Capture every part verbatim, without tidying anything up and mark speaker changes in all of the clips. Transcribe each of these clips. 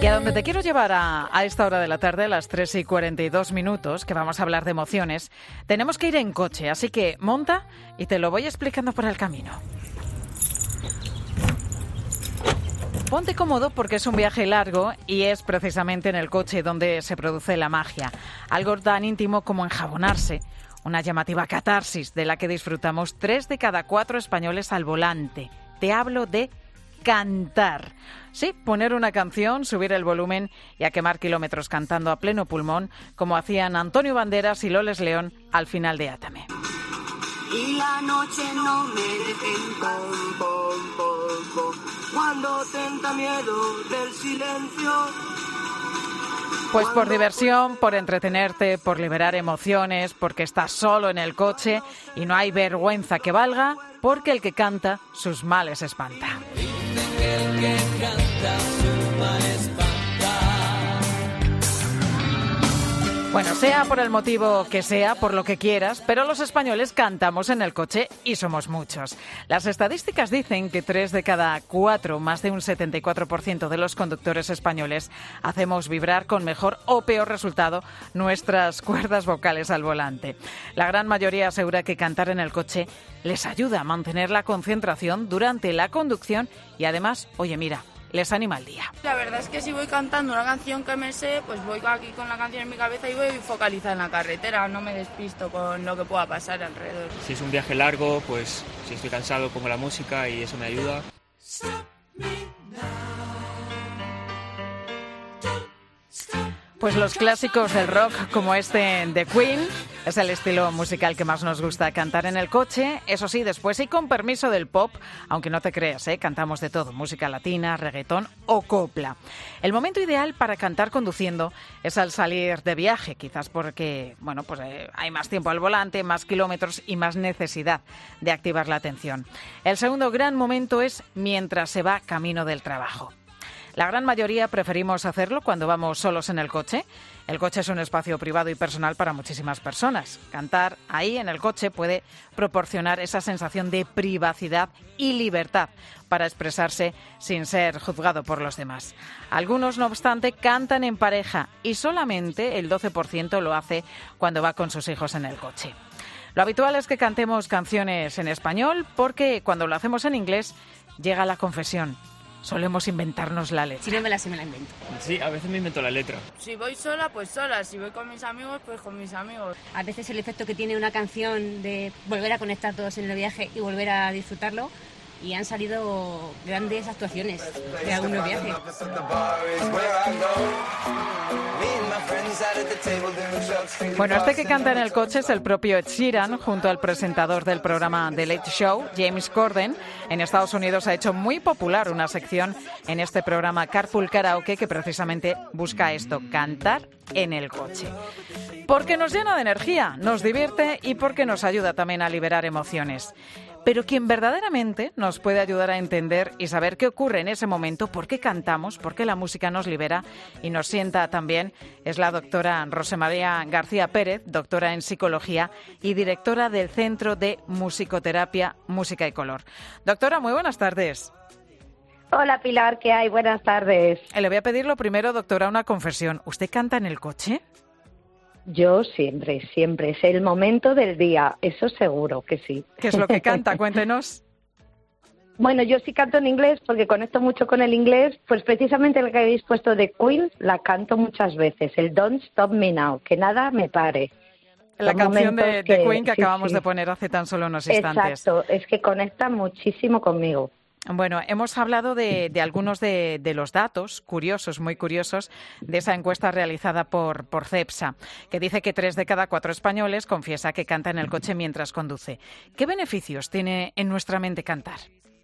Speaker 1: Y a donde te quiero llevar a, a esta hora de la tarde, a las tres y cuarenta y dos minutos, que vamos a hablar de emociones, tenemos que ir en coche, así que monta y te lo voy explicando por el camino. Ponte cómodo porque es un viaje largo y es precisamente en el coche donde se produce la magia. Algo tan íntimo como enjabonarse, una llamativa catarsis de la que disfrutamos tres de cada cuatro españoles al volante. Te hablo de cantar. Sí, poner una canción, subir el volumen y a quemar kilómetros cantando a pleno pulmón, como hacían Antonio Banderas y Loles León al final de Átame.
Speaker 2: Y la noche no me dejen pom, pom, pom, pom, cuando tenta miedo del silencio.
Speaker 1: Pues por diversión, por entretenerte, por liberar emociones, porque estás solo en el coche y no hay vergüenza que valga, porque el que canta sus males espanta.
Speaker 2: Dicen que el que canta sus males espanta.
Speaker 1: Bueno, sea por el motivo que sea, por lo que quieras, pero los españoles cantamos en el coche y somos muchos. Las estadísticas dicen que tres de cada cuatro, más de un setenta y cuatro por ciento de los conductores españoles, hacemos vibrar con mejor o peor resultado nuestras cuerdas vocales al volante. La gran mayoría asegura que cantar en el coche les ayuda a mantener la concentración durante la conducción y además, oye, mira, les anima el día.
Speaker 3: La verdad es que si voy cantando una canción que me sé, pues voy aquí con la canción en mi cabeza y voy focalizada en la carretera, no me despisto con lo que pueda pasar alrededor.
Speaker 4: Si es un viaje largo, pues si estoy cansado pongo la música y eso me ayuda.
Speaker 1: Pues los clásicos del rock como este de Queen es el estilo musical que más nos gusta cantar en el coche. Eso sí, después y con permiso del pop, aunque no te creas, ¿eh? Cantamos de todo, música latina, reggaetón o copla. El momento ideal para cantar conduciendo es al salir de viaje, quizás porque bueno, pues eh, hay más tiempo al volante, más kilómetros y más necesidad de activar la atención. El segundo gran momento es mientras se va camino del trabajo. La gran mayoría preferimos hacerlo cuando vamos solos en el coche. El coche es un espacio privado y personal para muchísimas personas. Cantar ahí en el coche puede proporcionar esa sensación de privacidad y libertad para expresarse sin ser juzgado por los demás. Algunos, no obstante, cantan en pareja y solamente el doce por ciento lo hace cuando va con sus hijos en el coche. Lo habitual es que cantemos canciones en español porque cuando lo hacemos en inglés llega la confesión. Solemos inventarnos la letra.
Speaker 5: Si no me la sé, me la invento.
Speaker 4: Sí, a veces me invento la letra.
Speaker 3: Si voy sola, pues sola. Si voy con mis amigos, pues con mis amigos.
Speaker 5: A veces el efecto que tiene una canción de volver a conectar todos en el viaje y volver a disfrutarlo, y han salido grandes actuaciones de algunos viajes.
Speaker 1: Bueno, este que canta en el coche es el propio Ed Sheeran, junto al presentador del programa The Late Show, James Corden. En Estados Unidos ha hecho muy popular una sección en este programa Carpool Karaoke que precisamente busca esto, cantar en el coche. Porque nos llena de energía, nos divierte y porque nos ayuda también a liberar emociones. Pero quien verdaderamente nos puede ayudar a entender y saber qué ocurre en ese momento, por qué cantamos, por qué la música nos libera y nos sienta también, es la doctora Rosa María García Pérez, doctora en Psicología y directora del Centro de Musicoterapia, Música y Color. Doctora, muy buenas tardes.
Speaker 6: Hola Pilar, ¿qué hay? Buenas tardes.
Speaker 1: Le voy a pedir lo primero, doctora, una confesión. ¿Usted canta en el coche?
Speaker 6: Yo siempre, siempre. Es el momento del día, eso seguro que sí.
Speaker 1: ¿Qué es lo que canta? Cuéntenos.
Speaker 6: Bueno, yo sí canto en inglés porque conecto mucho con el inglés. Pues precisamente lo que habéis puesto de Queen la canto muchas veces. El Don't Stop Me Now, que nada me pare.
Speaker 1: La
Speaker 6: Son
Speaker 1: canción de, de
Speaker 6: que,
Speaker 1: Queen que
Speaker 6: sí,
Speaker 1: acabamos
Speaker 6: sí.
Speaker 1: de poner hace tan solo unos instantes.
Speaker 6: Exacto, es que conecta muchísimo conmigo.
Speaker 1: Bueno, hemos hablado de, de algunos de, de los datos curiosos, muy curiosos, de esa encuesta realizada por, por CEPSA, que dice que tres de cada cuatro españoles confiesa que canta en el coche mientras conduce. ¿Qué beneficios tiene en nuestra mente cantar?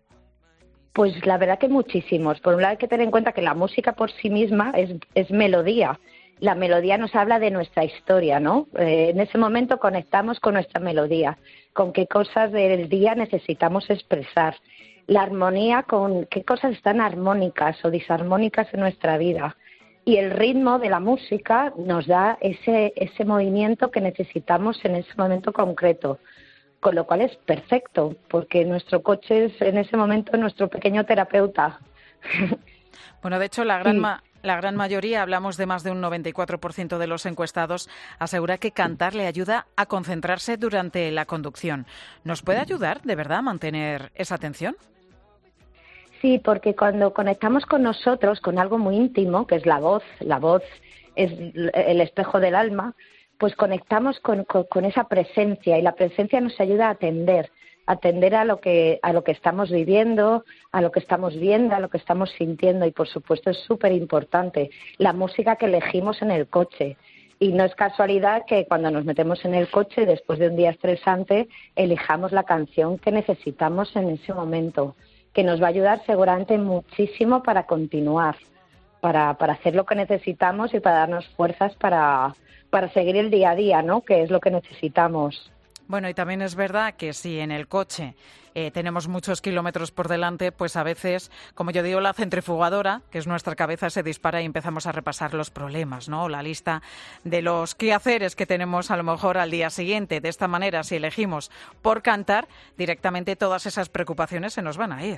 Speaker 6: Pues la verdad que muchísimos. Por un lado hay que tener en cuenta que la música por sí misma es, es melodía. La melodía nos habla de nuestra historia, ¿no? Eh, en ese momento conectamos con nuestra melodía, con qué cosas del día necesitamos expresar. La armonía, con qué cosas están armónicas o disarmónicas en nuestra vida. Y el ritmo de la música nos da ese, ese movimiento que necesitamos en ese momento concreto. Con lo cual es perfecto, porque nuestro coche es en ese momento nuestro pequeño terapeuta.
Speaker 1: Bueno, de hecho, la gran,
Speaker 6: sí.
Speaker 1: ma- La gran mayoría, hablamos de más de un noventa y cuatro por ciento de los encuestados, asegura que cantar le ayuda a concentrarse durante la conducción. ¿Nos puede ayudar, de verdad, a mantener esa atención?
Speaker 6: Sí, porque cuando conectamos con nosotros, con algo muy íntimo, que es la voz, la voz es el espejo del alma, pues conectamos con, con, con esa presencia, y la presencia nos ayuda a atender, a atender a lo que a lo que estamos viviendo, a lo que estamos viendo, a lo que estamos sintiendo, y por supuesto es súper importante la música que elegimos en el coche. Y no es casualidad que cuando nos metemos en el coche, después de un día estresante, elijamos la canción que necesitamos en ese momento, que nos va a ayudar seguramente muchísimo para continuar, para, para hacer lo que necesitamos y para darnos fuerzas para, para seguir el día a día, ¿no? Que es lo que necesitamos.
Speaker 1: Bueno, y también es verdad que si en el coche eh, tenemos muchos kilómetros por delante, pues a veces, como yo digo, la centrifugadora, que es nuestra cabeza, se dispara y empezamos a repasar los problemas, ¿no? La lista de los quehaceres que tenemos a lo mejor al día siguiente. De esta manera, si elegimos por cantar, directamente todas esas preocupaciones se nos van a ir.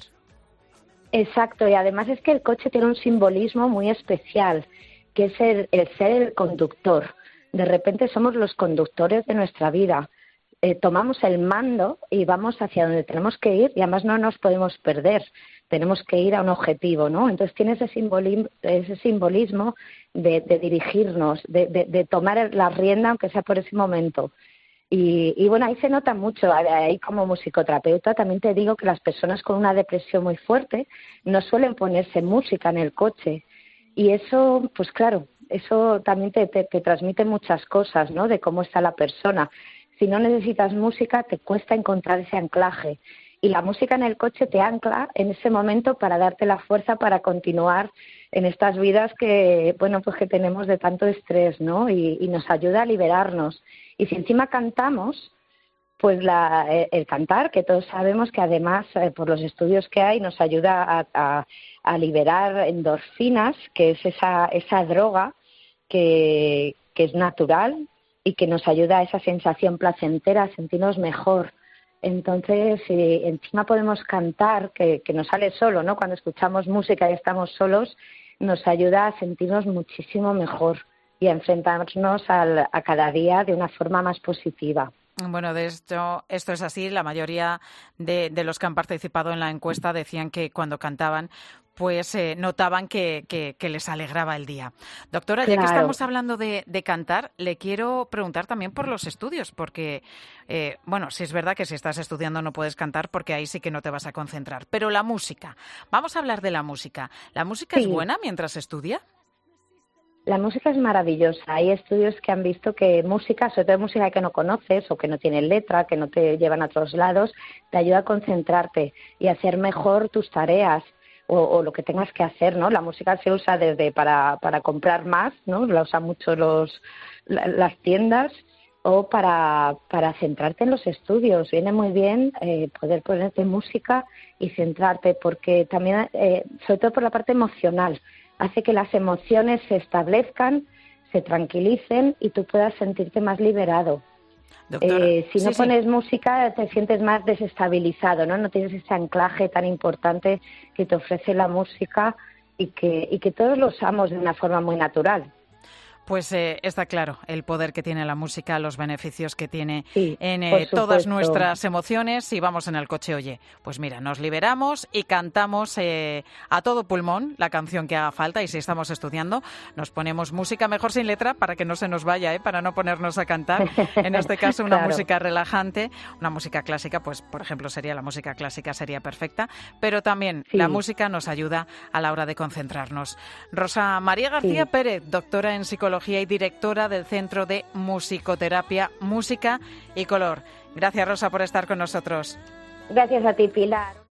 Speaker 6: Exacto, y además es que el coche tiene un simbolismo muy especial, que es el, el ser el conductor. De repente somos los conductores de nuestra vida. Eh, tomamos el mando y vamos hacia donde tenemos que ir, y además no nos podemos perder, tenemos que ir a un objetivo, ¿no? Entonces tiene ese simbolismo, ese simbolismo de, de dirigirnos, de, de, de tomar la rienda, aunque sea por ese momento. Y, y bueno, ahí se nota mucho. Ahí como musicoterapeuta también te digo que las personas con una depresión muy fuerte no suelen ponerse música en el coche, y eso, pues claro, eso también te, te, te transmite muchas cosas, ¿no? De cómo está la persona. Si no necesitas música, te cuesta encontrar ese anclaje. Y la música en el coche te ancla en ese momento para darte la fuerza para continuar en estas vidas que, bueno, pues que tenemos de tanto estrés, ¿no? Y, y nos ayuda a liberarnos. Y si encima cantamos, pues la, el cantar, que todos sabemos que además, eh, por los estudios que hay, nos ayuda a, a, a liberar endorfinas, que es esa, esa droga que, que es natural, y que nos ayuda a esa sensación placentera, a sentirnos mejor. Entonces, si encima podemos cantar, que, que nos sale solo, ¿no? Cuando escuchamos música y estamos solos, nos ayuda a sentirnos muchísimo mejor y a enfrentarnos al, a cada día de una forma más positiva.
Speaker 1: Bueno, de esto, esto es así. La mayoría de, de los que han participado en la encuesta decían que cuando cantaban, pues eh, notaban que, que, que les alegraba el día. Doctora, claro. Ya que estamos hablando de, de cantar, le quiero preguntar también por los estudios, porque, eh, bueno, si es verdad que si estás estudiando no puedes cantar porque ahí sí que no te vas a concentrar. Pero la música, vamos a hablar de la música. ¿La música sí. es buena mientras estudia?
Speaker 6: La música es maravillosa. Hay estudios que han visto que música, sobre todo música que no conoces o que no tiene letra, que no te llevan a otros lados, te ayuda a concentrarte y a hacer mejor tus tareas o, o lo que tengas que hacer, ¿no? La música se usa desde para, para comprar más, ¿no? La usan mucho los, la, las tiendas, o para, para centrarte en los estudios. Viene muy bien eh, poder ponerte música y centrarte, porque también, eh, sobre todo por la parte emocional, hace que las emociones se establezcan, se tranquilicen y tú puedas sentirte más liberado. Eh, si no sí, pones sí. música te sientes más desestabilizado, ¿no? No tienes ese anclaje tan importante que te ofrece la música y que, y que todos lo usamos de una forma muy natural.
Speaker 1: Pues eh, está claro el poder que tiene la música, los beneficios que tiene
Speaker 6: sí,
Speaker 1: en eh, todas nuestras emociones. Y vamos en el coche, oye, pues mira, nos liberamos y cantamos eh, a todo pulmón la canción que haga falta. Y si estamos estudiando, nos ponemos música mejor sin letra para que no se nos vaya, ¿eh? Para no ponernos a cantar. En este caso, una
Speaker 6: claro.
Speaker 1: música relajante, una música clásica, pues por ejemplo sería la música clásica, sería perfecta. Pero también sí. la música nos ayuda a la hora de concentrarnos. Rosa María García sí. Pérez, doctora en psicología y directora del Centro de Musicoterapia, Música y Color. Gracias, Rosa, por estar con nosotros.
Speaker 6: Gracias a ti, Pilar.